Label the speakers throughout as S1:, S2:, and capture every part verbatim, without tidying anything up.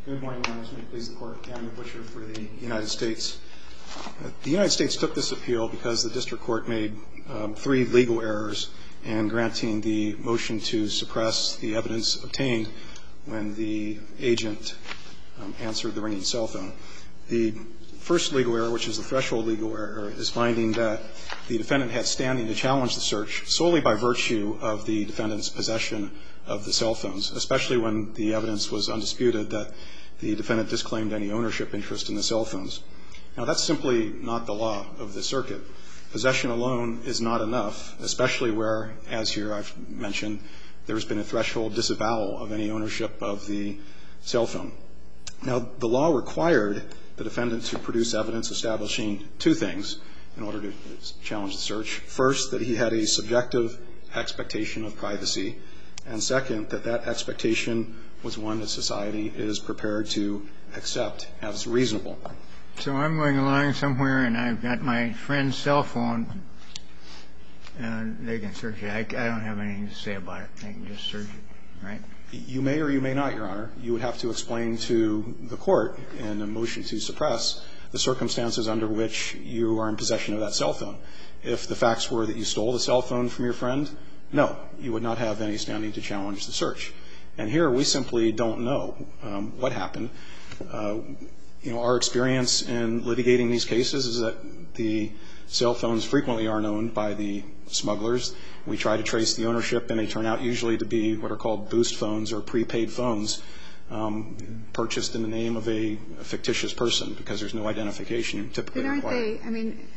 S1: Good morning, Your Honors. May it please the Court. Daniel Butcher for the United States. The United States took this appeal because the district court made um, three legal errors in granting the motion to suppress the evidence obtained when the agent um, answered the ringing cell phone. The first legal error, which is the threshold legal error, is finding that the defendant had standing to challenge the search solely by virtue of the defendant's possession of the cell phones, especially when the evidence was undisputed that the defendant disclaimed any ownership interest in the cell phones. Now, that's simply not the law of the circuit. Possession alone is not enough, especially where, as here I've mentioned, there's been a threshold disavowal of any ownership of the cell phone. Now, the law required the defendant to produce evidence establishing two things in order to challenge the search. First, that he had a subjective expectation of privacy, and second, that that expectation was one that society is prepared to accept as reasonable.
S2: So I'm going along somewhere and I've got my friend's cell phone, and they can search it. I, I don't have anything to say about it. They can just search it, right?
S1: You may or you may not, Your Honor. You would have to explain to the court in a motion to suppress the circumstances under which you are in possession of that cell phone. If the facts were that you stole the cell phone from your friend, no, you would not have any standing to challenge the search. And here we simply don't know um, what happened. Uh, you know, our experience in litigating these cases is that the cell phones frequently aren't owned by the smugglers. We try to trace the ownership, and they turn out usually to be what are called boost phones or prepaid phones um, purchased in the name of a, a fictitious person because there's no identification typically required.
S3: But aren't they, I mean,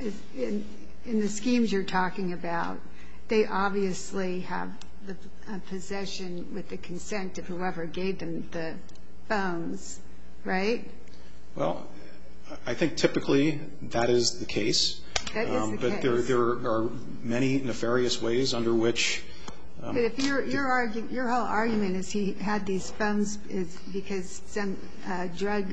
S3: in, in the schemes you're talking about, they obviously have the uh, possession with the consent of whoever gave them the phones, right?
S1: Well, I think typically that is the case.
S3: That is
S1: um,
S3: the
S1: but
S3: case.
S1: there, there are many nefarious ways under which. Um,
S3: but if your your argu- your whole argument is he had these phones is because some uh, drug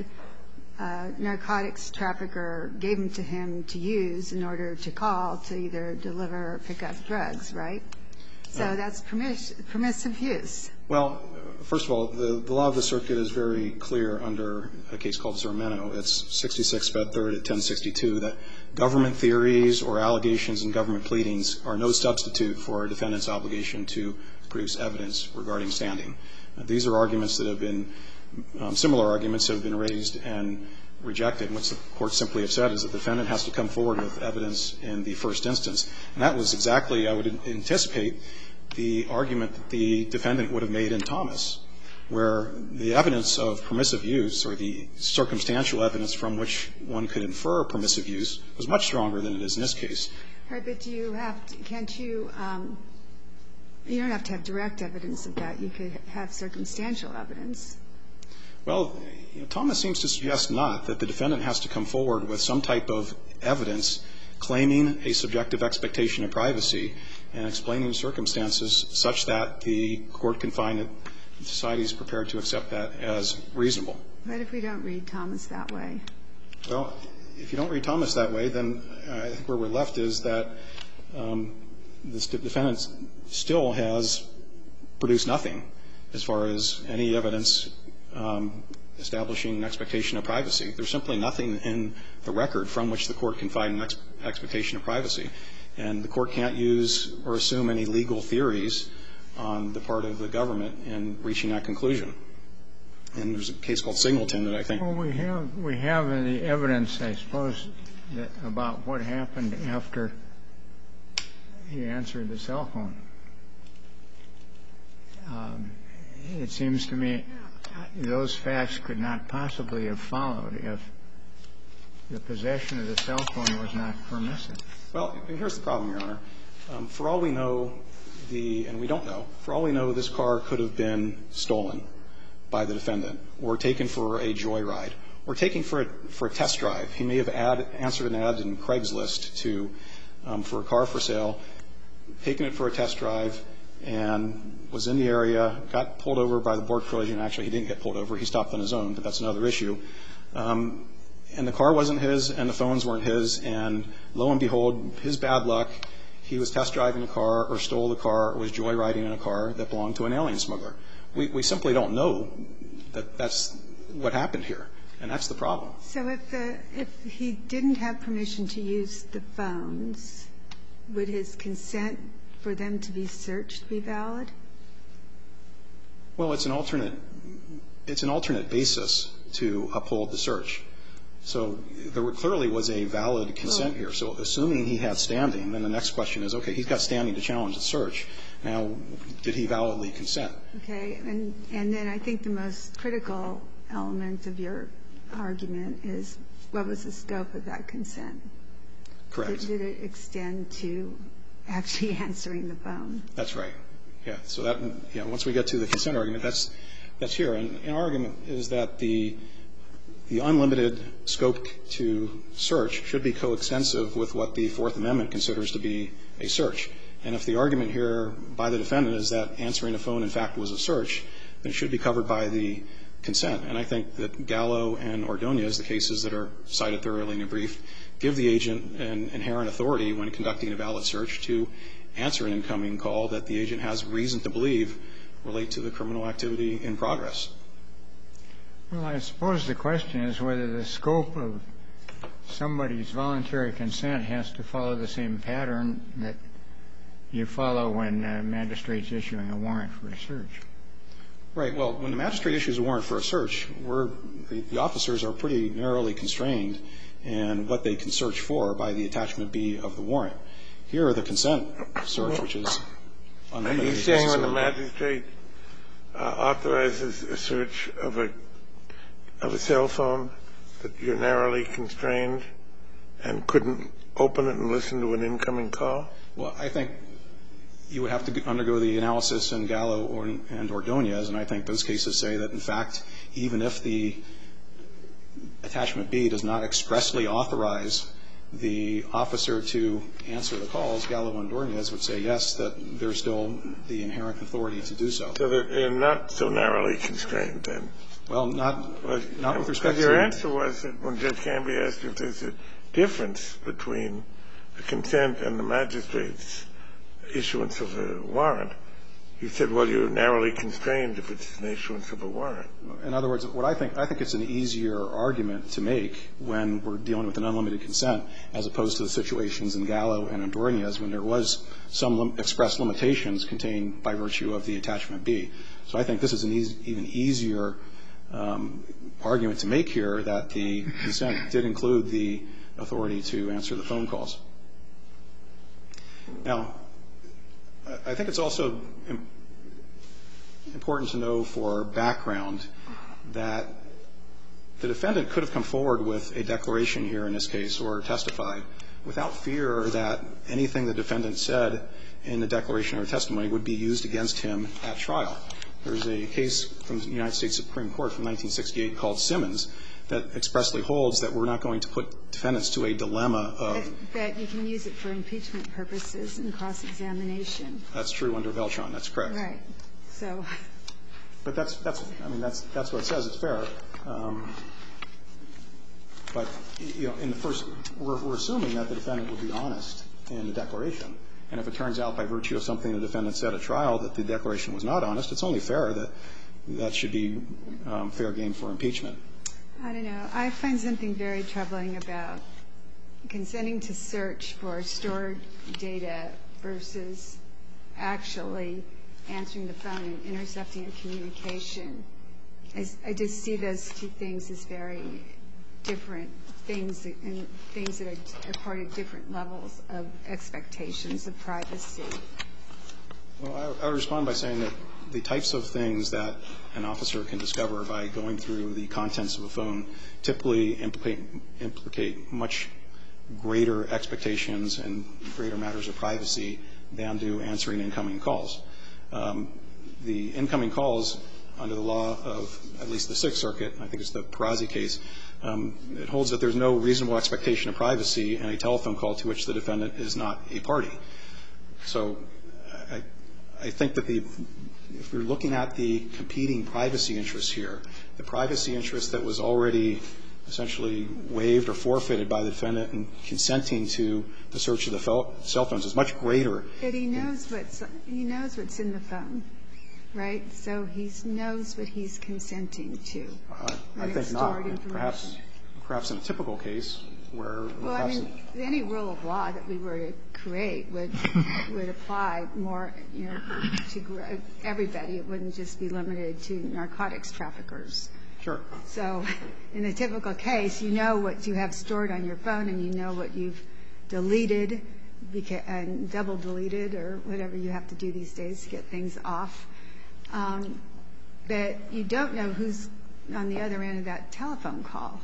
S3: uh, narcotics trafficker gave them to him to use in order to call to either deliver or pick up drugs, right? So uh, that's permiss- permissive use.
S1: Well, first of all, the, the law of the circuit is very clear under a case called Zermeno. It's sixty-six Fed Third at ten sixty-two that government theories or allegations in government pleadings are no substitute for a defendant's obligation to produce evidence regarding standing. Uh, these are arguments that have been, um, similar arguments have been raised and rejected. What the court simply have said is that the defendant has to come forward with evidence in the first instance. And that was exactly, I would anticipate, the argument that the defendant would have made in Thomas, where the evidence of permissive use or the circumstantial evidence from which one could infer permissive use was much stronger than it is in this case.
S3: All right, but do you have to, can't you, um, you don't have to have direct evidence of that. You could have circumstantial evidence.
S1: Well, you know, Thomas seems to suggest not, that the defendant has to come forward with some type of evidence claiming a subjective expectation of privacy and explaining circumstances such that the court can find that society is prepared to accept that as reasonable.
S3: What if we don't read Thomas that way?
S1: Well, if you don't read Thomas that way, then I think where we're left is that um, this defendant still has produced nothing as far as any evidence um, establishing an expectation of privacy. There's simply nothing in the record from which the court can find an ex- expectation of privacy. And the court can't use or assume any legal theories on the part of the government in reaching that conclusion. And there's a case called Singleton that I think.
S2: Well, we have we have the evidence, I suppose, that about what happened after he answered the cell phone. Um, it seems to me those facts could not possibly have followed if the possession of the cell phone was not permissive.
S1: Well, here's the problem, Your Honor. Um, for all we know, the and we don't know, for all we know, this car could have been stolen by the defendant or taken for a joyride or taken for a, for a test drive. He may have ad, answered an ad in Craigslist to, um, for a car for sale, taken it for a test drive, and was in the area, got pulled over by the Border Patrol agent. Actually, he didn't get pulled over. He stopped on his own, but that's another issue. Um, and the car wasn't his, and the phones weren't his, and lo and behold, his bad luck, he was test driving a car or stole the car or was joyriding in a car that belonged to an alien smuggler. We, we simply don't know that that's what happened here, and that's the problem.
S3: So if the if he didn't have permission to use the phones, would his consent for them to be searched be valid?
S1: Well, it's an alternate it's an alternate basis to uphold the search. So there clearly was a valid consent here. So assuming he had standing, then the next question is, okay, he's got standing to challenge the search. Now, did he validly consent?
S3: Okay. And and then I think the most critical element of your argument is what was the scope of that consent?
S1: Correct.
S3: Did, did it extend to actually answering the phone?
S1: That's right. Yeah. So that, yeah, once we get to the consent argument, that's that's here. And our argument is that the the unlimited scope to search should be coextensive with what the Fourth Amendment considers to be a search. And if the argument here by the defendant is that answering a phone, in fact, was a search, then it should be covered by the consent. And I think that Gallo and Ordonez, the cases that are cited thoroughly in your brief, give the agent an inherent authority when conducting a valid search to answer an incoming call that the agent has reason to believe relate to the criminal activity in progress.
S2: Well, I suppose the question is whether the scope of somebody's voluntary consent has to follow the same pattern that you follow when a magistrate's issuing a warrant for a search.
S1: Right. Well, when the magistrate issues a warrant for a search, we're, the, the officers are pretty narrowly constrained in what they can search for by the attachment B of the warrant. Here, the consent search, which is unlimited.
S4: Are you saying when the magistrate uh, authorizes a search of a of a cell phone that you're narrowly constrained and couldn't open it and listen to an incoming call?
S1: Well, I think you would have to undergo the analysis in Gallo or, and Ordonez, and I think those cases say that, in fact, even if the attachment B does not expressly authorize the officer to answer the calls, Gallo and Ordonez would say, yes, that there's still the inherent authority to do so.
S4: So they're not so narrowly constrained, then?
S1: Well, not, well, not with respect to...
S4: Your answer was that when Judge Canby asked if there's a difference between the consent and the magistrate's issuance of a warrant, you said, well, you're narrowly constrained if it's an issuance of a warrant.
S1: In other words, what I think, I think it's an easier argument to make when we're dealing with an unlimited consent as opposed to the situations in Gallo and Ordonez when there was some lim- express limitations contained by virtue of the attachment B. So I think this is an easy, even easier um, argument to make here that the consent did include the authority to answer the phone calls. Now, I think it's also important to know for background that the defendant could have come forward with a declaration here in this case or testified without fear that anything the defendant said in the declaration or testimony would be used against him at trial. There's a case from the United States Supreme Court from nineteen sixty-eight called Simmons that expressly holds that we're not going to put defendants to a dilemma of...
S3: That, that you can use it for impeachment purposes and cross-examination.
S1: That's true under Beltran. That's correct.
S3: Right. So...
S1: But that's, that's, I mean, that's, that's what it says. It's fair. Um, but, you know, in the first, we're, we're assuming that the defendant would be honest in the declaration. And if it turns out by virtue of something the defendant said at trial that the declaration was not honest, it's only fair that that should be um, fair game for impeachment.
S3: I don't know. I find something very troubling about consenting to search for stored data versus actually answering the phone and intercepting a communication. I, I just see those two things as very different things and things that are, are part of different levels of expectations of privacy.
S1: Well, I, I would respond by saying that the types of things that an officer can discover by going through the contents of a phone typically implicate, implicate much greater expectations and greater matters of privacy than do answering incoming calls. Um, the incoming calls under the law of at least the Sixth Circuit, I think it's the Perazzi case, um, it holds that there's no reasonable expectation of privacy in a telephone call to which the defendant is not a party. So I, I think that the, if we're looking at the competing privacy interests here, the privacy interest that was already essentially waived or forfeited by the defendant in consenting to the search of the cell phones is much greater.
S3: But he knows what's he knows what's in the phone, right? So he knows what he's consenting to.
S1: Uh, I think not. Perhaps, perhaps in a typical case where
S3: well, I mean, any rule of law that we were to create would would apply more, you know, to everybody. It wouldn't just be limited to narcotics traffickers.
S1: Sure.
S3: So in a typical case, you know what you have stored on your phone and you know what you've deleted and double deleted or whatever you have to do these days to get things off. Um, but you don't know who's on the other end of that telephone call.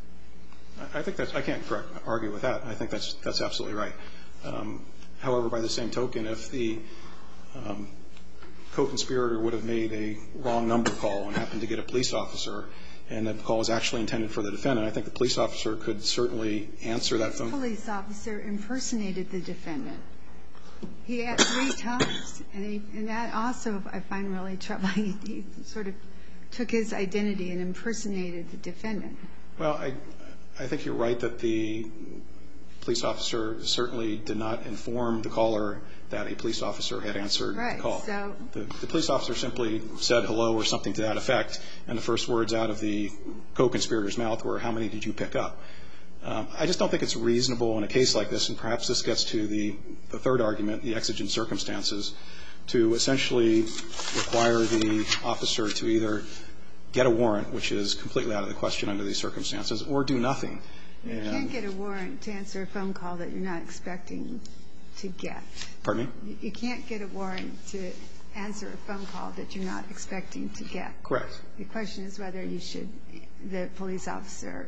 S1: I think that's, I can't correct, argue with that. I think that's, that's absolutely right. Um, however, by the same token, if the um, co-conspirator would have made a wrong number call and happened to get a police officer and the call was actually intended for the defendant, I think the police officer could certainly answer that phone.
S3: The police officer impersonated the defendant. He had three times, and, he, and that also I find really troubling. He, he sort of took his identity and impersonated the defendant.
S1: Well, I, I think you're right that the police officer certainly did not inform the caller that a police officer had answered
S3: right,
S1: the call.
S3: So
S1: the, the police officer simply said hello or something to that effect, and the first words out of the co-conspirator's mouth were, how many did you pick up? Um, I just don't think it's reasonable in a case like this, and perhaps this gets to the, the third argument, the exigent circumstances, to essentially require the officer to either get a warrant, which is completely out of the question under these circumstances, or do nothing.
S3: You
S1: and
S3: can't get a warrant to answer a phone call that you're not expecting to get.
S1: Pardon me?
S3: You can't get a warrant to answer a phone call that you're not expecting to get.
S1: Correct.
S3: The question is whether you should, the police officer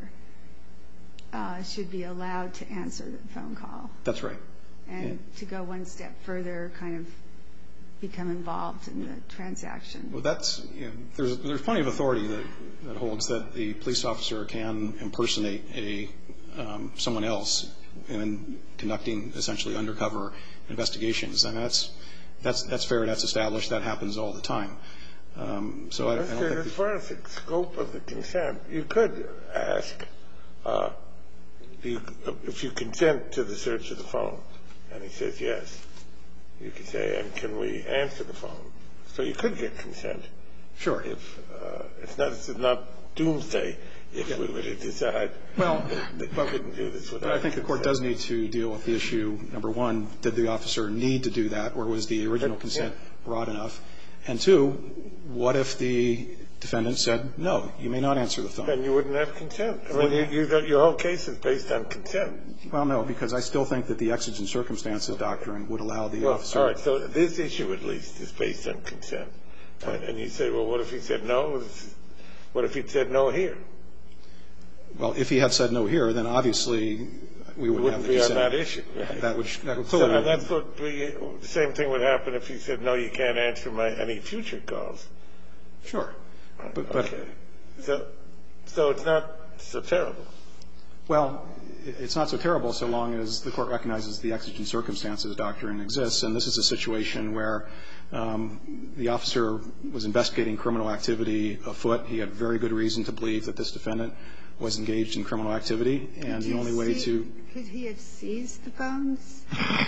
S3: uh, should be allowed to answer the phone call.
S1: That's right.
S3: And
S1: yeah.
S3: to go one step further, kind of become involved in the transaction.
S1: Well, that's, you know, there's, there's plenty of authority that, that holds that the police officer can impersonate a, um, someone else in conducting essentially undercover investigations. And that's, that's, that's fair. That's established. That happens all the time. Um, so I, I don't think
S4: as far as the scope of the consent, you could ask uh, you, if you consent to the search of the phone, and he says yes. You could say, and can we answer the phone? So you could get consent.
S1: Sure.
S4: If uh, it's not, it's not doomsday if yeah. we were to decide
S1: well,
S4: that, that
S1: but,
S4: you couldn't do this without
S1: but I think
S4: consent.
S1: the court does need to deal with the issue, number one, did the officer need to do that, or was the original consent yeah. broad enough? And two, what if the defendant said, no, you may not answer the phone?
S4: Then you wouldn't have consent. I mean, you, you, your whole case is based on consent.
S1: Well, no, because I still think that the exigent circumstances doctrine would allow the
S4: well,
S1: officer.
S4: All right, so this issue at least is based on consent. And, and you say, well, what if he said no? What if he said no here?
S1: Well, if he had said no here, then obviously we wouldn't,
S4: wouldn't
S1: have the
S4: be
S1: consent.
S4: on that issue. Right?
S1: That would, that would clearly.
S4: So, and that's what we, the same thing would happen if he said, no, you can't answer my any future calls.
S1: Sure. But, but
S4: okay. So, so it's not so terrible.
S1: Well, it's not so terrible so long as the court recognizes the exigent circumstances doctrine exists. And this is a situation where um, the officer was investigating criminal activity afoot. He had very good reason to believe that this defendant was engaged in criminal activity. And the only way to.
S3: Could he have seized the phones?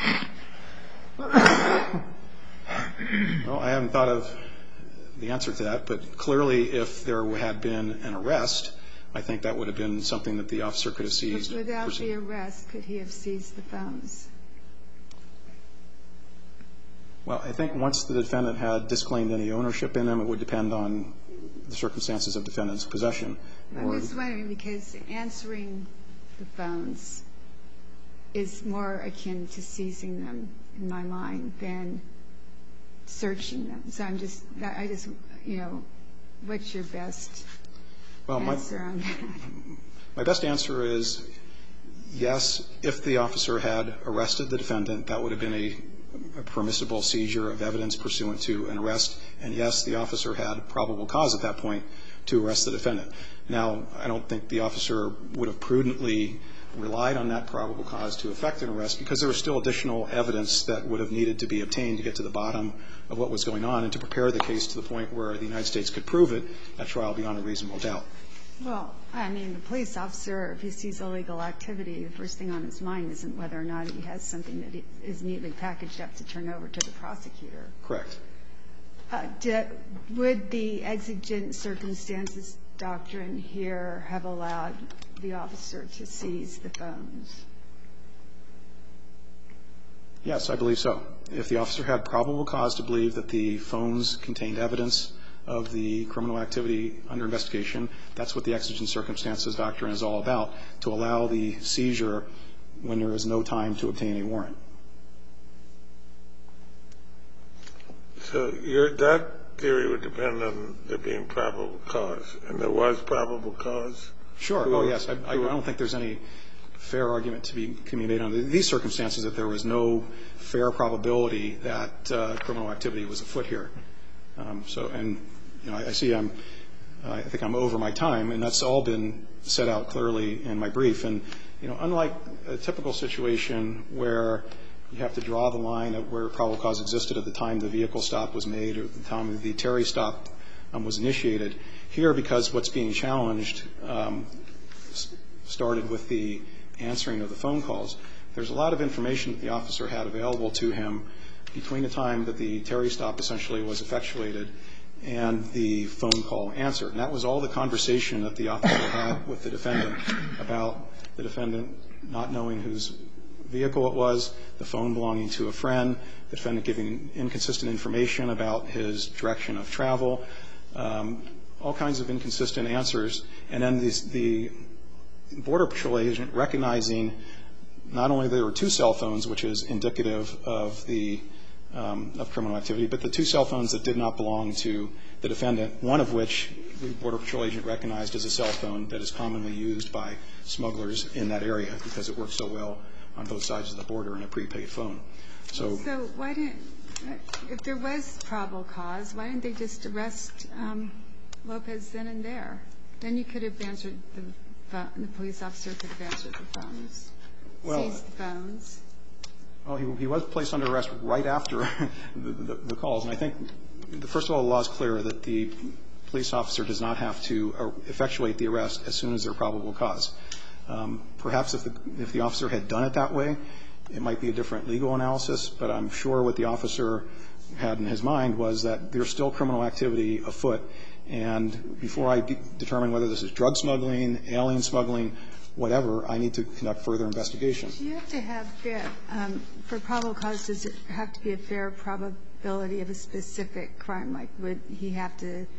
S1: Well, I haven't thought of the answer to that. But clearly, if there had been an arrest, I think that would have been something that the officer could have seized.
S3: But without the arrest, could he have seized the phones?
S1: Well, I think once the defendant had disclaimed any ownership in them, it would depend on the circumstances of defendant's possession.
S3: I'm just wondering, because answering the phones is more akin to seizing them, in my mind, than searching them. So I'm just, I just, you know, what's your best
S1: well,
S3: answer
S1: my,
S3: on that?
S1: My best answer is yes, if the officer had arrested the defendant, that would have been a, a permissible seizure of evidence pursuant to an arrest. And yes, the officer had probable cause at that point to arrest the defendant. Now, I don't think the officer would have prudently relied on that probable cause to effect an arrest because there was still additional evidence that would have needed to be obtained to get to the bottom of what was going on and to prepare the case to the point where the United States could prove it at trial beyond a reasonable doubt.
S3: Well, I mean, the police officer, if he sees illegal activity, the first thing on his mind isn't whether or not he has something that is neatly packaged up to turn over to the prosecutor.
S1: Correct.
S3: Uh, did, would the exigent circumstances doctrine here have allowed the officer to seize the phones?
S1: Yes, I believe so. If the officer had probable cause to believe that the phones contained evidence of the criminal activity under investigation, that's what the exigent circumstances doctrine is all about, to allow the seizure when there is no time to obtain a warrant.
S4: So your, that theory would depend on there being probable cause, and there was probable cause?
S1: Sure. Oh, yes. I, I don't think there's any fair argument to be made under these circumstances that there was no fair probability that uh, criminal activity was afoot here. Um, so, and you know, I, I see I'm, uh, I think I'm over my time, and that's all been set out clearly in my brief. And you know, unlike a typical situation where you have to draw the line of where probable cause existed at the time the vehicle stop was made or at the time the Terry stop um, was initiated, here, because what's being challenged um, started with the answering of the phone calls, there's a lot of information that the officer had available to him between the time that the Terry stop essentially was effectuated and the phone call answered. And that was all the conversation that the officer had with the defendant about the defendant not knowing whose vehicle it was, the phone belonging to a friend, the defendant giving inconsistent information about his direction of travel, um, all kinds of inconsistent answers. And then the, the Border Patrol agent recognizing not only there were two cell phones, which is indicative of the um, of criminal activity, but the two cell phones that did not belong to the defendant, one of which the Border Patrol agent recognized as a cell phone that is commonly used by smugglers in that area because it works so well on both sides of the border in a prepaid phone. So,
S3: so why didn't, if there was probable cause, why didn't they just arrest um, Lopez then and there? Then you could have answered the the police officer could have answered the phones,
S1: well,
S3: seized the phones.
S1: Well, he, he was placed under arrest right after the, the, the calls. And I think, first of all, the law is clear that the police officer does not have to effectuate the arrest as soon as there's probable cause. Um, perhaps if the, if the officer had done it that way, it might be a different legal analysis, but I'm sure what the officer had in his mind was that there's still criminal activity afoot. And before I de- determine whether this is drug smuggling, alien smuggling, whatever, I need to conduct further investigation.
S3: Do you have to have fair, um, for probable cause, does it have to be a fair probability of a specific crime? Like, would he have to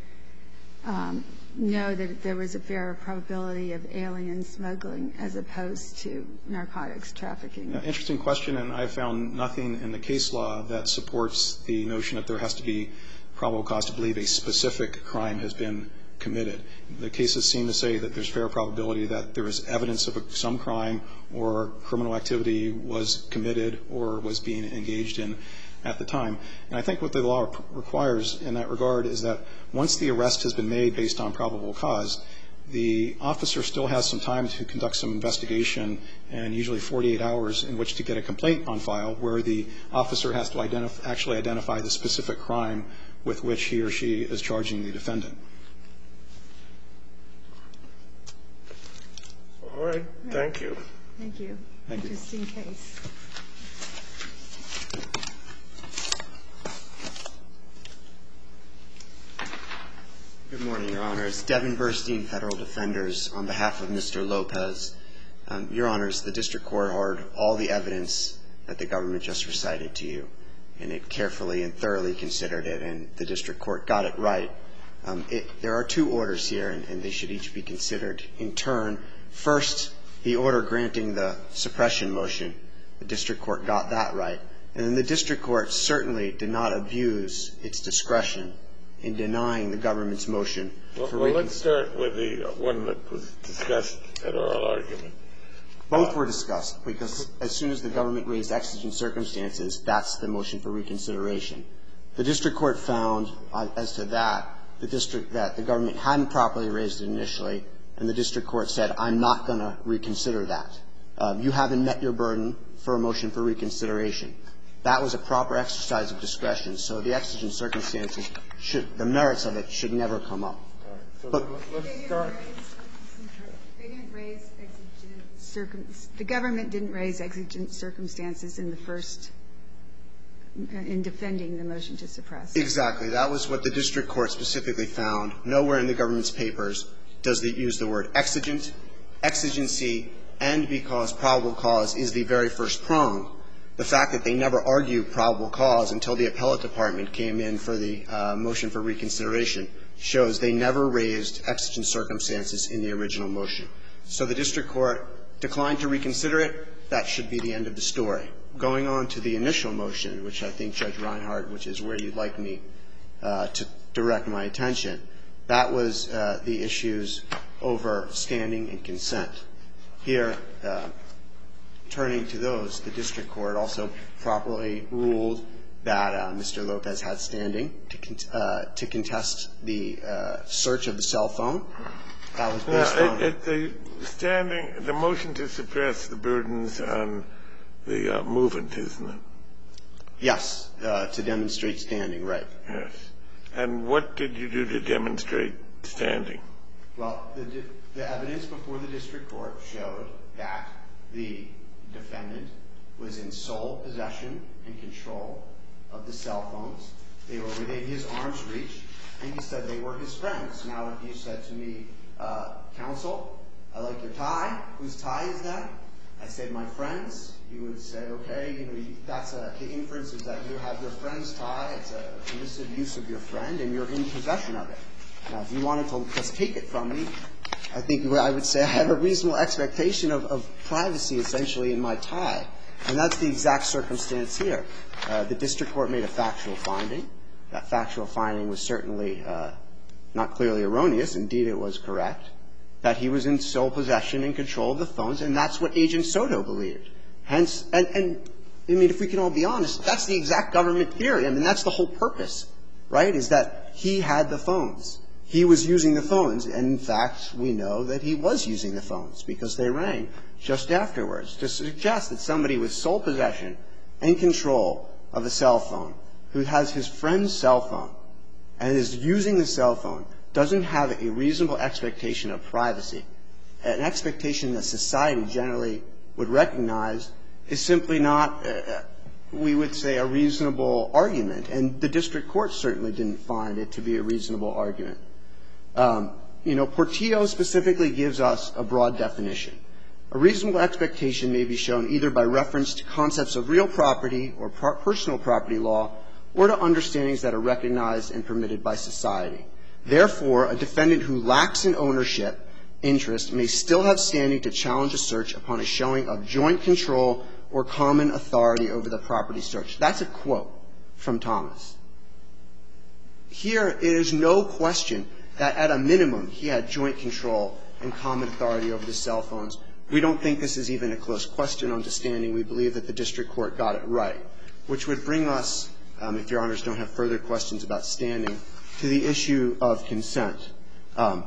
S3: um, know that there was a fair probability of alien smuggling as opposed to narcotics trafficking?
S1: Now, interesting question, and I found nothing in the case law that supports the notion that there has to be probable cause to believe a specific crime has been committed. The cases seem to say that there's fair probability that there is evidence of a, some crime or criminal activity was committed or was being engaged in at the time. And I think what the law requires in that regard is that once the arrest has been made based on probable cause, the officer still has some time to conduct some investigation, and usually forty-eight hours in which to get a complaint on file where the officer has to identif- actually identify the specific crime with which he or she is charging the defendant.
S4: All right. Thank you.
S3: Thank you.
S1: Thank you.
S3: Interesting case.
S5: Good morning, Your Honors. Devin Burstein, Federal Defenders, on behalf of Mister Lopez. Um, Your Honors, the district court heard all the evidence that the government just recited to you, and it carefully and thoroughly considered it, and the district court got it right. Um, it, there are two orders here, and, and they should each be considered in turn. First, the order granting the suppression motion. The district court got that right. And then the district court certainly did not abuse its discretion in denying the government's motion.
S4: Well,
S5: for
S4: well let's start with the one that was discussed at oral argument.
S5: Both were discussed, because as soon as the government raised exigent circumstances, that's the motion for reconsideration. The district court found, uh, as to that, the district that the government hadn't properly raised it initially, and the district court said, I'm not going to reconsider that. Um, you haven't met your burden for a motion for reconsideration. That was a proper exercise of discretion, so the exigent circumstances should, the merits of it should never come up.
S4: All right. So
S5: But
S4: let's start.
S3: They didn't raise exigent circum. The government didn't raise exigent circumstances in the first in defending the motion to suppress.
S5: Exactly. That was what the district court specifically found. Nowhere in the government's papers does it use the word exigent, exigency, and because probable cause is the very first prong. The fact that they never argued probable cause until the appellate department came in for the uh, motion for reconsideration shows they never raised exigent circumstances in the original motion. So the district court declined to reconsider it. That should be the end of the story. Going on to the initial motion, which I think, Judge Reinhart, which is where you'd like me uh, to direct my attention, that was uh, the issues over standing and consent. Here, uh, turning to those, the district court also properly ruled that uh, Mister Lopez had standing to, con- uh, to contest the uh, search of the cell phone. That was based
S4: now,
S5: on
S4: it, it, the standing, the motion to suppress the burdens on the uh, movement, isn't it?
S5: Yes, uh, to demonstrate standing, right.
S4: Yes. And what did you do to demonstrate standing?
S5: Well, the, the evidence before the district court showed that the defendant was in sole possession and control of the cell phones. They were within his arm's reach, and he said they were his friends. Now, if you said to me, uh, counsel, I like your tie. Whose tie is that? I said, my friends. You would say, okay, you know, that's a, the inference is that you have your friend's tie. It's a permissive use of your friend, and you're in possession of it. Now, if you wanted to just take it from me, I think I would say I have a reasonable expectation of, of privacy, essentially, in my tie. And that's the exact circumstance here. Uh, the district court made a factual finding. That factual finding was certainly uh, not clearly erroneous. Indeed, it was correct. That he was in sole possession and control of the phones, and that's what Agent Soto believed. Hence, and, and I mean, if we can all be honest, that's the exact government theory. I mean, that's the whole purpose, right, is that he had the phones. He was using the phones. And, in fact, we know that he was using the phones because they rang just afterwards. To suggest that somebody with sole possession and control of a cell phone who has his friend's cell phone and is using the cell phone doesn't have a reasonable expectation of privacy, an expectation that society generally would recognize, is simply not, uh, we would say, a reasonable argument. And the district court certainly didn't find it to be a reasonable argument. Um, you know, Portillo specifically gives us a broad definition. A reasonable expectation may be shown either by reference to concepts of real property or par- personal property law or to understandings that are recognized and permitted by society. Therefore, a defendant who lacks an ownership interest may still have standing to challenge a search upon a showing of joint control or common authority over the property search. That's a quote from Thomas. Here, it is no question that at a minimum he had joint control and common authority over the cell phones. We don't think this is even a close question on to standing. We believe that the district court got it right, which would bring us, um, if Your Honors don't have further questions about standing, to the issue of consent. Um,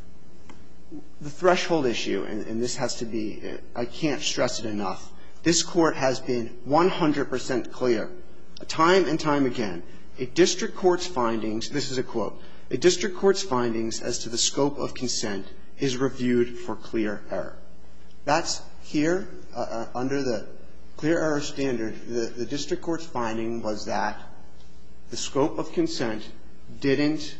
S5: the threshold issue, and, and this has to be, I can't stress it enough, this Court has been one hundred percent clear, time and time again, a district court's findings, this is a quote, a district court's findings as to the scope of consent is reviewed for clear error. That's here, uh, uh, under the clear error standard, the, the district court's finding was that the scope of consent didn't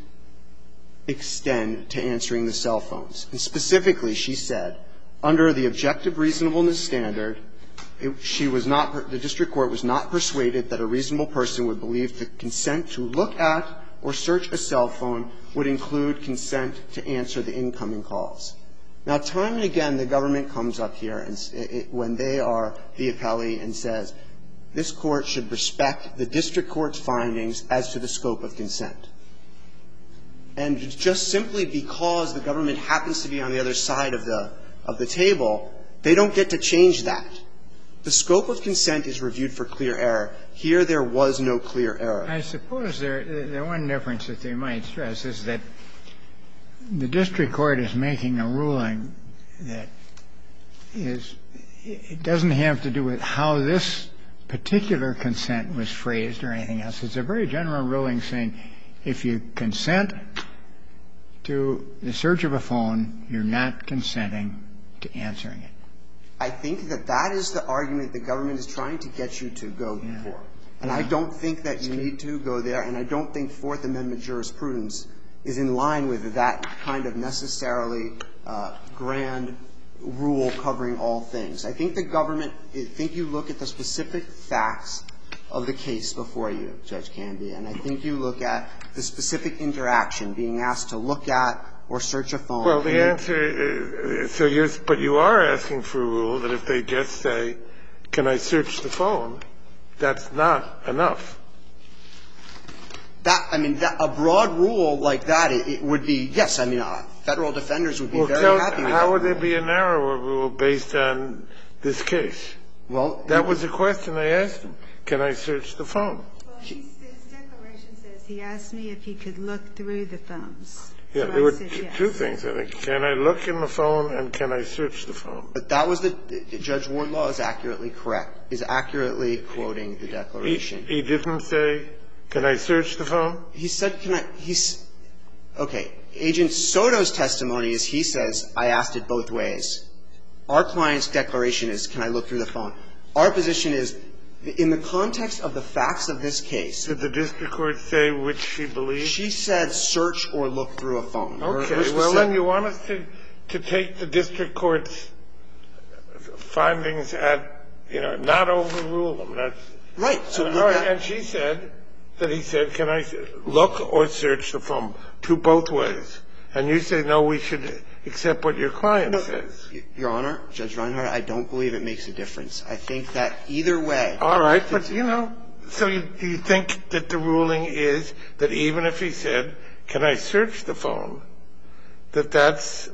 S5: extend to answering the cell phones. And specifically, she said, under the objective reasonableness standard, it, she was not, the district court was not persuaded that a reasonable person would believe the consent to look at or search a cell phone would include consent to answer the incoming calls. Now, time and again, the government comes up here and it, it, when they are the appellee and says, this court should respect the district court's findings as to the scope of consent. And just simply because the government happens to be on the other side of the, of the table, they don't get to change that. The scope of consent is reviewed for clear error. Here, there was no clear error.
S2: I suppose there, the one difference that they might stress is that the district court is making a ruling that is, it doesn't have to do with how this particular consent was phrased or anything else. It's a very general ruling saying if you consent to the search of a phone, you're not consenting to answering it.
S5: I think that that is the argument the government is trying to get you to go
S2: Yeah.
S5: for. And I don't think that you need to go there, and I don't think Fourth Amendment jurisprudence is in line with that kind of necessarily uh, grand rule covering all things. I think the government – I think you look at the specific facts of the case before you, Judge Canby, and I think you look at the specific interaction, being asked to look at or search a phone.
S4: Well, the answer is – so you're – but you are asking for a rule that if they just say, can I search the phone, that's not enough.
S5: That – I mean, that, a broad rule like that, it, it would be – yes, I mean, uh, Federal defenders would be
S4: well,
S5: very
S4: tell,
S5: happy with that.
S4: How would
S5: rule.
S4: there be a narrower rule based on this case?
S5: Well,
S4: that was the question I asked him. Can I search the phone?
S3: Well, his declaration says he asked me if he could look through the phones.
S4: Yeah,
S3: so
S4: there
S3: I
S4: were
S3: said
S4: t-
S3: yes.
S4: two things, I think. Can I look in the phone and can I search the phone?
S5: But that was the – Judge Wardlaw is accurately correct, is accurately quoting the declaration.
S4: He, he didn't say, can I search the phone?
S5: He said, can I – he's – okay. Agent Soto's testimony is he says, I asked it both ways. Our client's declaration is, can I look through the phone? Our position is, in the context of the facts of this case.
S4: Did the district court say which she believed?
S5: She said search or look through a phone.
S4: Okay.
S5: Her, her
S4: well, then you want us to, to take the district court's findings at, you know, not overrule them. That's,
S5: right. So
S4: and,
S5: look at,
S4: and she said that he said, can I look or search the phone? To both ways. And you say, no, we should accept what your client
S5: no,
S4: says.
S5: Your Honor, Judge Reinhart, I don't believe it makes a difference. I think that either way.
S4: All right. But, you know, so you, do you think that the ruling is that even if he said, can I search the phone, that that's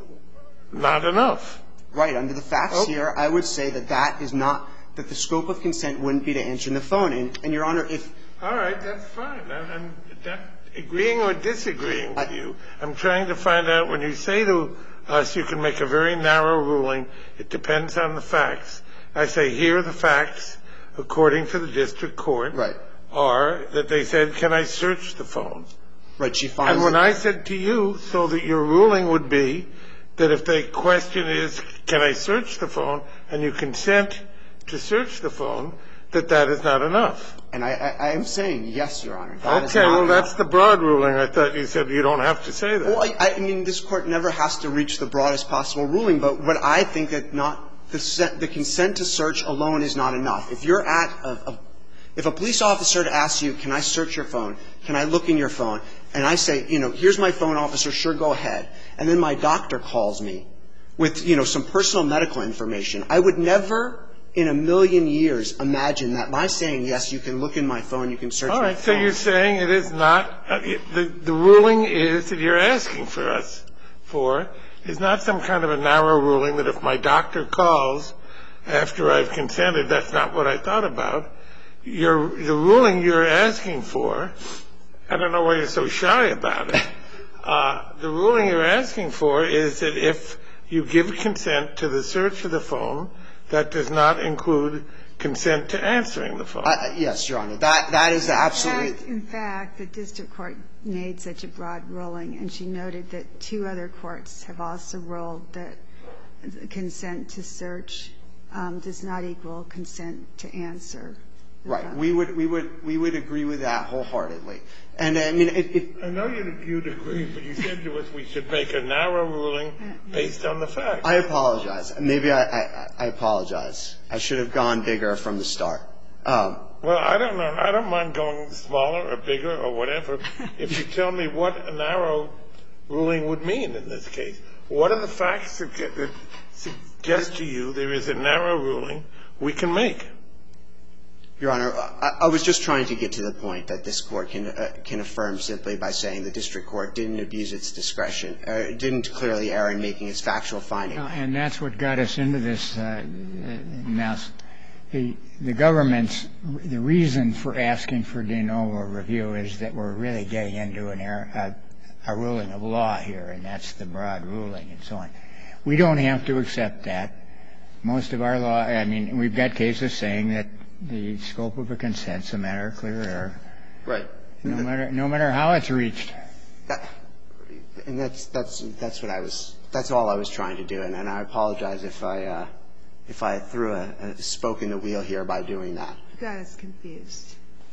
S4: not enough?
S5: Right. Under the facts
S4: oh.
S5: here, I would say that that is not – that the scope of consent wouldn't be to answer the phone. And, and Your Honor, if –
S4: all right. That's fine. I'm, I'm that, agreeing or disagreeing with I, you. I'm trying to find out when you say to us you can make a very narrow ruling, it depends on the facts. I say here are the facts, according to the district court,
S5: right.
S4: are that they said, can I search the phone?
S5: Right. She finds
S4: and when
S5: it,
S4: I said to you, so that your ruling would be that if the question is, can I search the phone, and you consent to search the phone, that that is not enough.
S5: And I, I, I am saying yes, Your Honor. That
S4: okay, well, enough. That's the broad ruling. I thought you said you don't have to say that.
S5: Well, I, I mean, this Court never has to reach the broadest possible ruling, but what I think that not the, the consent to search alone is not enough. If you're at a, a if a police officer asks you, can I search your phone, can I look in your phone, and I say, you know, here's my phone, officer, sure, go ahead, and then my doctor calls me with, you know, some personal medical information, I would never in a million years imagine that by saying, yes, you can look in my phone, you can search my phone.
S4: All right, so you're saying it is not uh, – the, the ruling is that you're asking for us for is not some kind of a narrow ruling that if my doctor calls after I've consented, that's not what I thought about. You're, the ruling you're asking for, I don't know why you're so shy about it, uh, the ruling you're asking for is that if you give consent to the search of the phone, that does not include consent to answering the phone.
S5: Uh, yes, Your Honor. That, that is absolutely –
S3: In fact, in fact, the district court made such a broad ruling, and she noted that two other courts have also ruled that consent to search um, does not equal consent to answer.
S5: Right. We would, we would, we would agree with that wholeheartedly. And I mean, it, it
S4: I know you'd, you'd agree, but you said to us we should make a narrow ruling based on the facts.
S5: I apologize. Maybe I, I, I apologize. I should have gone bigger from the start. Um,
S4: well, I don't know. I don't mind going smaller or bigger or whatever. If you tell me what a narrow ruling would mean in this case, what are the facts that, that suggest to you there is a narrow ruling we can make?
S5: Your Honor, I, I was just trying to get to the point that this Court can uh, can affirm simply by saying the district court didn't abuse its discretion, or didn't clearly err in making its factual finding.
S2: Uh, and that's what got us into this uh, mess. The, the government's the reason for asking for de novo review is that we're really getting into an error, a, a ruling of law here, and that's the broad ruling and so on. We don't have to accept that. Most of our law, I mean, we've got cases saying that the scope of a consent's a matter of clear error.
S5: Right.
S2: No matter no matter how it's reached.
S5: That, and that's that's that's what I was. That's all I was trying to do. And, and I apologize if I uh, if I threw a, a spoke in the wheel here by doing that.
S3: You got us confused.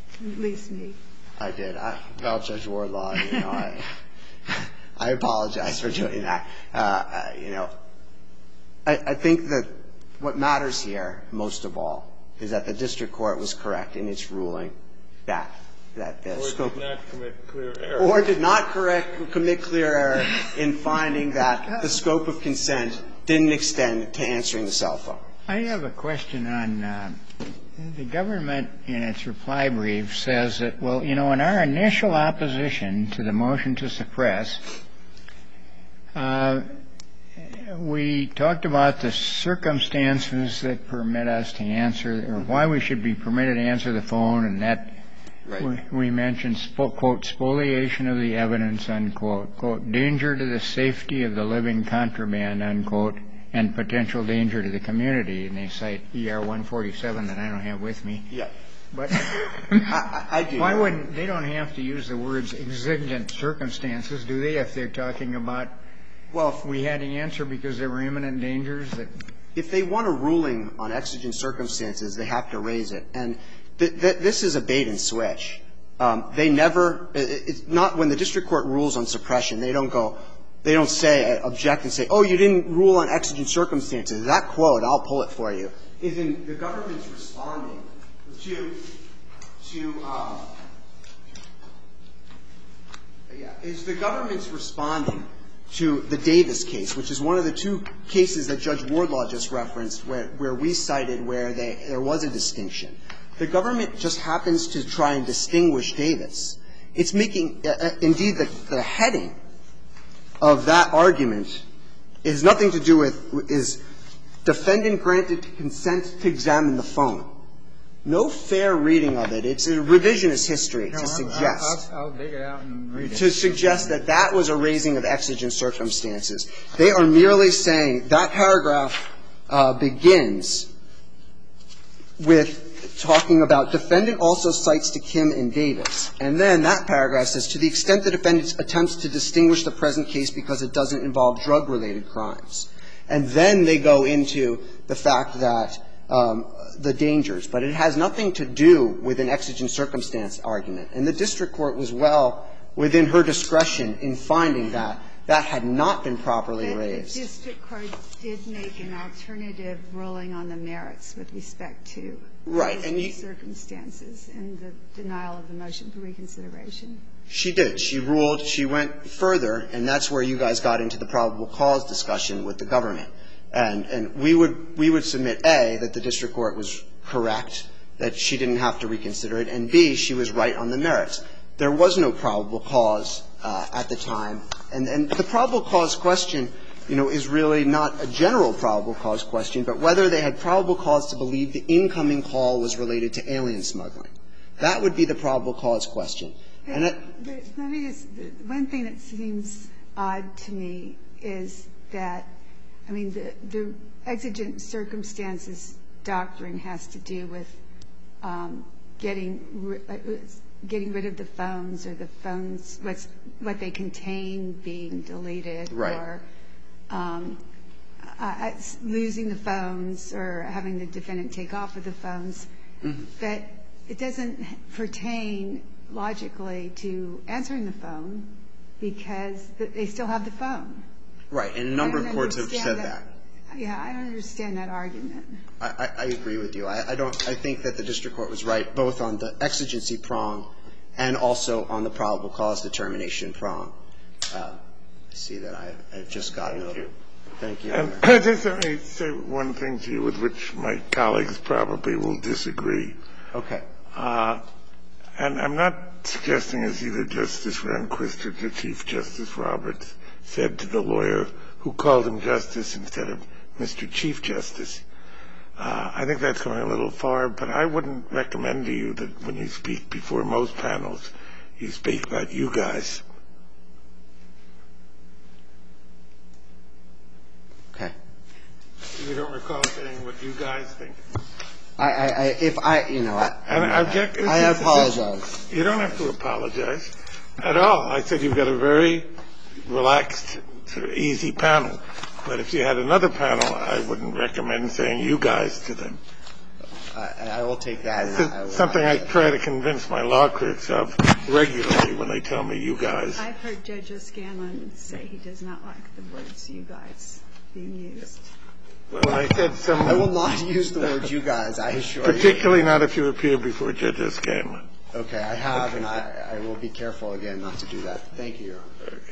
S3: At least me.
S5: I did. I, well, Judge Wardlaw, you know, I, I apologize for doing that. Uh, uh, you know, I, I think that what matters here, most of all, is that the district court was correct in its ruling that that the
S4: or
S5: scope
S4: did not commit clear error.
S5: or did not correct commit clear error in finding that the scope of consent didn't extend to answering the cell phone.
S2: I have a question on uh, the government in its reply brief says that, well, you know, in our initial opposition to the motion to suppress, uh, we talked about the circumstances that permit us to answer, or why we should be permitted to answer the phone, and that
S5: Right.
S2: we, we mentioned, quote, spoliation of the evidence, unquote, quote, danger to the safety of the living contraband, unquote, and potential danger to the community. And they cite E R one forty-seven that I don't have with me.
S5: Yeah.
S2: But
S5: I, I do.
S2: why wouldn't they don't have to use the words exigent circumstances, do they, if they're talking about,
S5: well, if
S2: we had to answer because there were imminent dangers that
S5: if they want a ruling on exigent circumstances, they have to raise it. And th- th- this is a bait and switch. Um, they never, it's not when the district court rules on suppression, they don't go, they don't say, object and say, oh, you didn't rule on exigent circumstances. That quote, I'll pull it for you, is in the government's responding to, to, um, yeah, is the government's responding to the Davis case, which is one of the two cases that Judge Wardlaw just referenced where, where we cited where they, there was a distinction. The government just happens to try and distinguish Davis. It's making, uh, indeed, the, the heading of that argument is nothing to do with, is defendant granted consent to examine the phone. No fair reading of it. It's a revisionist history
S2: no,
S5: to
S2: I'll,
S5: suggest.
S2: I'll, I'll dig it out and read it.
S5: To suggest that that was a raising of exigent circumstances. They are merely saying that paragraph uh, begins with talking about defendant also cites to Kim and Davis. And then that paragraph says, to the extent the defendant attempts to distinguish the present case because it doesn't involve drug-related crimes. And then they go into the fact that um, the dangers. But it has nothing to do with an exigent circumstance argument. And the district court was well within her discretion in finding that that had not been properly raised.
S3: The district court did make an alternative ruling on the merits with respect to
S5: right, and you,
S3: circumstances and the denial of the motion for reconsideration.
S5: She did. She ruled. She went further, and that's where you guys got into the probable cause discussion with the government. And and we would we would submit A, that the district court was correct, that she didn't have to reconsider it, and B, she was right on the merits. There was no probable cause uh, at the time, and and the probable cause question, you know, is really not a general probable cause question, but whether they had probable cause to believe the incoming call was related to alien smuggling. That would be the probable cause question. And it,
S3: but let me just, one thing that seems odd to me is that, I mean, the, the exigent circumstances doctrine has to do with um, getting getting rid of the phones or the phones, what's, what they contain being deleted,
S5: right.
S3: or um, uh, losing the phones or having the defendant take off of the phones. Mm-hmm. But it doesn't pertain logically to answering the phone because they still have the phone.
S5: Right, and a number of courts have said that. that.
S3: Yeah, I don't understand that argument.
S5: I, I, I agree with you. I, I don't. I think that the district court was right both on the exigency prong and also on the probable cause determination prong. Uh, I see that I, I've just gotten
S4: Thank
S5: over.
S4: You.
S5: Thank you.
S4: And just let me say one thing to you with which my colleagues probably will disagree.
S5: Okay.
S4: Uh, and I'm not suggesting, as either Justice Rehnquist or Chief Justice Roberts said to the lawyer who called him Justice instead of Mister Chief Justice. Uh, I think that's going a little far, but I wouldn't recommend to you that when you speak before most panels, you speak about you guys.
S5: Okay.
S4: You don't recall saying what you guys think?
S5: I, I, I if I, you know, I,
S4: and
S5: I,
S4: object,
S5: I apologize.
S4: You don't have to apologize at all. I said you've got a very relaxed, sort of easy panel. But if you had another panel, I wouldn't recommend saying you guys to them.
S5: I, I will take that. And I, I will
S4: something I try to convince my law clerks of regularly when they tell me you guys.
S3: I've heard Judge O'Scanlan say he does not like the words you guys being used.
S4: Well, I said some.
S5: I will not use the words you guys, I assure you.
S4: Particularly not if you appear before Judge O'Scanlan.
S5: Okay, I have, and I, I will be careful again not to do that. Thank you, Your Honor.
S4: Okay.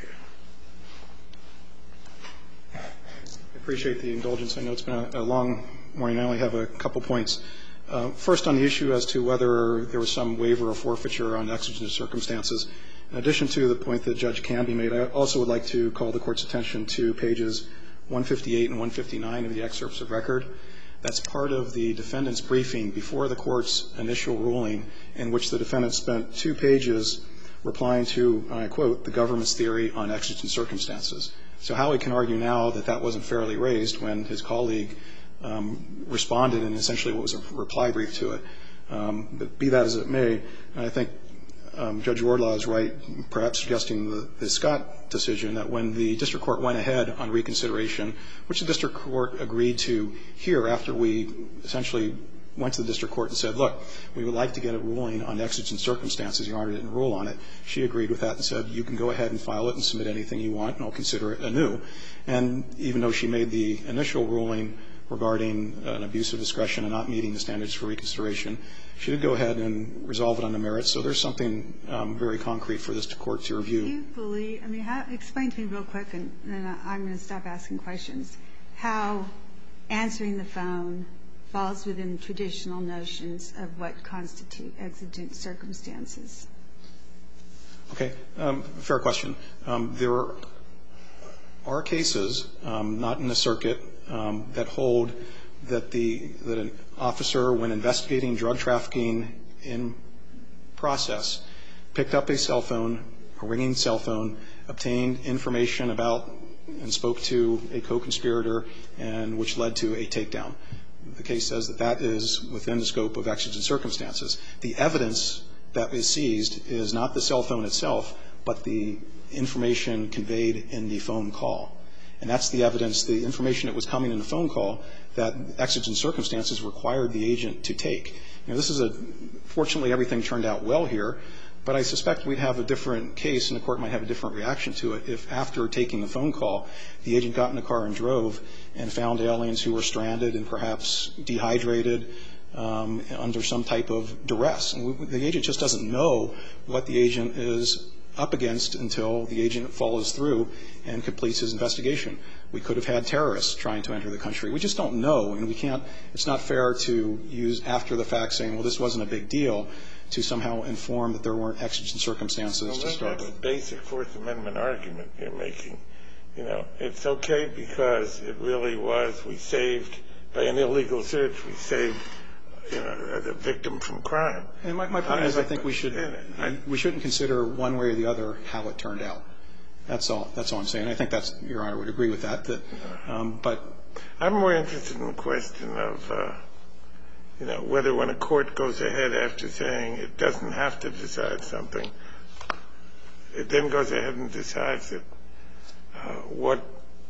S1: I appreciate the indulgence. I know it's been a, a long morning. I only have a couple points. Uh, first, on the issue as to whether there was some waiver or forfeiture on exigent circumstances. In addition to the point that Judge Canby made, I also would like to call the Court's attention to pages one fifty-eight and one fifty-nine of the excerpts of record. That's part of the defendant's briefing before the Court's initial ruling, in which the defendant spent two pages replying to, and I quote, the government's theory on exigent circumstances. So how he can argue now that that wasn't fairly raised when his colleague um, responded in essentially what was a reply brief to it. Um, but be that as it may, I think um, Judge Wardlaw is right, perhaps suggesting the, the Scott decision that when the district court went ahead on reconsideration, which the district court agreed to hear after we essentially went to the district court and said, look, we would like to get a ruling on exigent circumstances. Your Honor didn't rule on it. She agreed with that and said, you can go ahead and file it and submit anything you want, and I'll consider it anew. And even though she made the initial ruling regarding an abuse of discretion and not meeting the standards for reconsideration, she did go ahead and resolve it on the merits. So there's something um, very concrete for this court to review.
S3: Do you believe, I mean, how, explain to me real quick, and then I'm going to stop asking questions, how answering the phone falls within traditional notions of what constitute exigent circumstances?
S1: Okay. Um, fair question. Um, there are cases, um, not in the circuit, um, that hold that the that an officer, when investigating drug trafficking in process, picked up a cell phone, a ringing cell phone, obtained information about and spoke to a co-conspirator, and which led to a takedown. The case says that that is within the scope of exigent circumstances. The evidence that is seized is not the cell phone itself, but the information conveyed in the phone call. And that's the evidence, the information that was coming in the phone call that exigent circumstances required the agent to take. You know, this is a, fortunately everything turned out well here, but I suspect we'd have a different case and the court might have a different reaction to it if after taking the phone call, the agent got in the car and drove and found aliens who were stranded and perhaps dehydrated um, under some type of duress. And we, the agent just doesn't know what the agent is up against until the agent follows through and completes his investigation. We could have had terrorists trying to enter the country. We just don't know, and we can't, it's not fair to use after the fact saying, well, this wasn't a big deal, to somehow inform that there weren't exigent circumstances
S4: well,
S1: to start
S4: that's
S1: with.
S4: a basic Fourth Amendment argument you're making. You know, it's okay because it really was, we saved, by an illegal search, we saved, you know, the victim from crime.
S1: And my, my point uh, is I think we, should, I, we shouldn't consider one way or the other how it turned out. That's all, that's all I'm saying. I think that's, Your Honor would agree with that. that um, but
S4: I'm more interested in the question of, uh, you know, whether when a court goes ahead after saying it doesn't have to decide something, it then goes ahead and decides it, uh, what,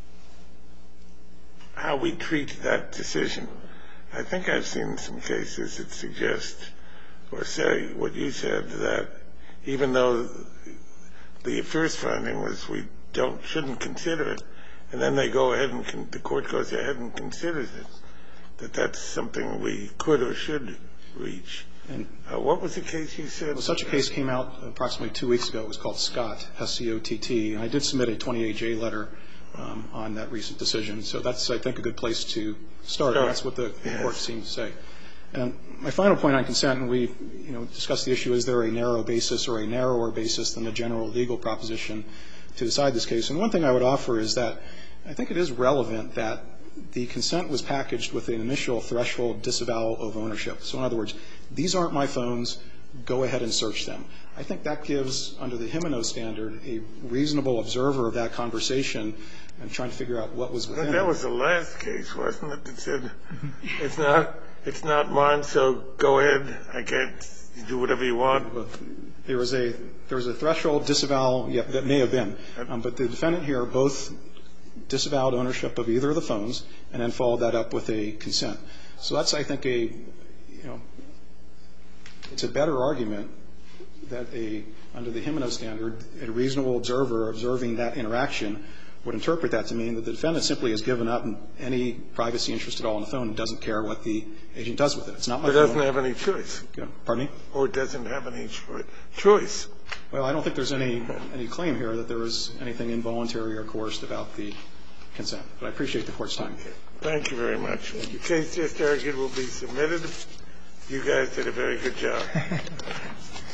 S4: how we treat that decision. I think I've seen some cases that suggest or say what you said, that even though the first finding was we don't, shouldn't consider it, and then they go ahead and con- the court goes ahead and considers it, that that's something we could or should reach. And uh, what was the case you said?
S1: Well, such a case came out approximately two weeks ago. It was called Scott, S C O T T. And I did submit a twenty-eight J letter um, on that recent decision. So that's, I think, a good place to start.
S4: Start.
S1: That's what the
S4: yes.
S1: court seemed to say. And my final point on consent, and we, you know, discussed the issue, is there a narrow basis or a narrower basis than the general legal proposition to decide this case? And one thing I would offer is that I think it is relevant that the consent was packaged with an initial threshold disavowal of ownership. So in other words, these aren't my phones, go ahead and search them. I think that gives, under the Gimeno standard, a reasonable observer of that conversation and trying to figure out what was within it.
S4: That was the last case, wasn't it, that said it's not it's not mine, so go ahead, I can't do whatever you want.
S1: There was a there was a threshold disavowal, yeah, that may have been, um, but the defendant here both disavowed ownership of either of the phones and then followed that up with a consent. So that's, I think, a you you know, it's a better argument that a, under the Gimeno standard, a reasonable observer observing that interaction would interpret that to mean that the defendant simply has given up any privacy interest at all on the phone and doesn't care what the agent does with it. It's not my phone.
S4: Or doesn't have any choice.
S1: Pardon me?
S4: Or doesn't have any choice.
S1: Well, I don't think there's any any claim here that there was anything involuntary or coerced about the consent. But I appreciate the Court's time.
S4: Okay. Thank you very much. The case just argued will be submitted. You guys did a very good job.